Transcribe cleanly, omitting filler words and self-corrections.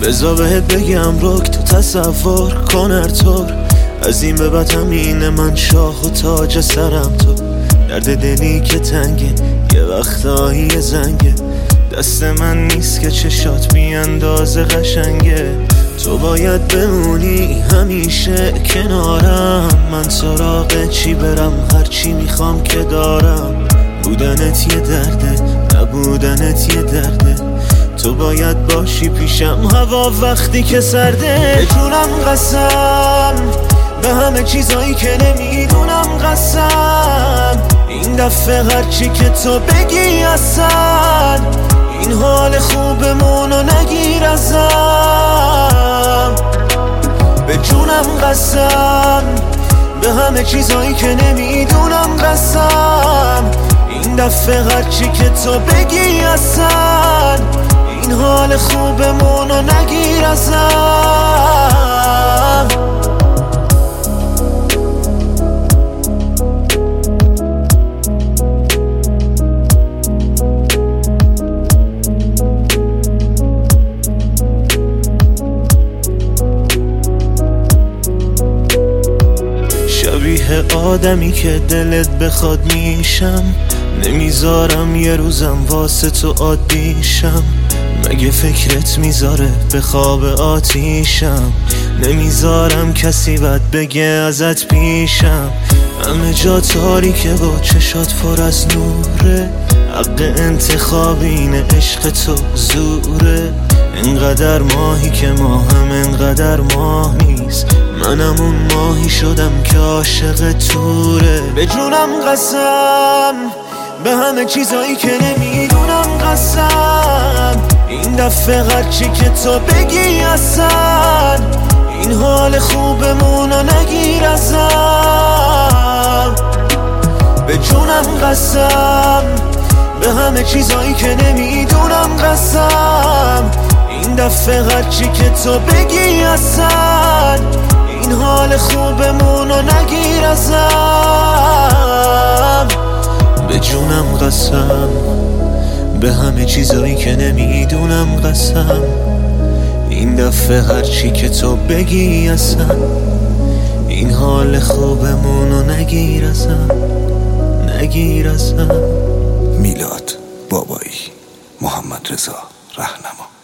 بذار بهت بگم رک تو تصور کن هر طور، از این به بعد همینه من شاه و تاج سرم تو. درد دلی که تنگه یه وقتایی زنگه، دست من نیست که چشات بی اندازه قشنگه. تو باید بمونی همیشه کنارم، من سراغ چی برم هرچی میخوام که دارم. بودنت یه درده نبودنت یه درده، تو باید باشی پیشم هوا وقتی که سرده. به جونم قسم به همه چیزایی که نمیدونم قسم، این دفعه هرچی که تو بگی اصلا این حال خوبمونو نگیر ازم. به جونم قسم به همه چیزایی که نمیدونم قسم، این دفعه هرچی که تو بگی اصلا این حال خوبمونو نگیر ازم. شبیه آدمی که دلت بخواد میشم، نمیذارم یه روزم واسه تو عادیشم. مگه فکرت میذاره به خواب آتیشم، نمیذارم کسی بد بگه ازت پیشم. همه جا تاریکه با چشات پر از نوره، حق انتخاب اینه عشق تو زوره. انقدر ماهی که ماهم انقدر ماه نیست، منم اون ماهی شدم که عاشق توره. به جونم قسم به همه چیزایی که نمیدونم قسم، این دفعه هرچی که تو بگی اصلا این حال خوبمونو نگیر ازم. به جونم قسم به همه چیزایی که نمیدونم قسم، این دفعه هرچی که تو بگی اصلا این حال خوبمونو نگیر ازم. به جونم قسم به همه چیزایی که نمیدونم قسم، این دفعه هرچی که تو بگی اصلا این حال خوبمونو نگیر ازم نگیر ازم. میلاد بابایی، محمد رضا رهنما.